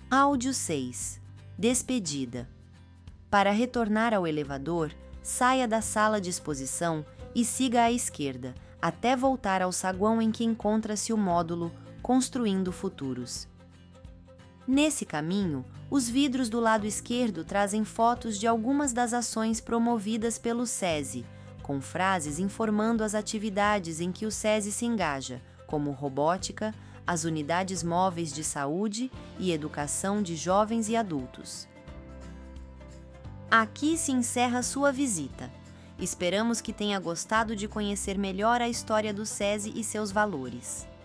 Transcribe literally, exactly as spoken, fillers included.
Áudio seis. Despedida. Para retornar ao elevador, saia da sala de exposição e siga à esquerda, até voltar ao saguão em que encontra-se o módulo Construindo Futuros. Nesse caminho, os vidros do lado esquerdo trazem fotos de algumas das ações promovidas pelo SESI, com frases informando as atividades em que o SESI se engaja, como robótica, as unidades móveis de saúde e educação de jovens e adultos. Aqui se encerra sua visita. Esperamos que tenha gostado de conhecer melhor a história do SESI e seus valores.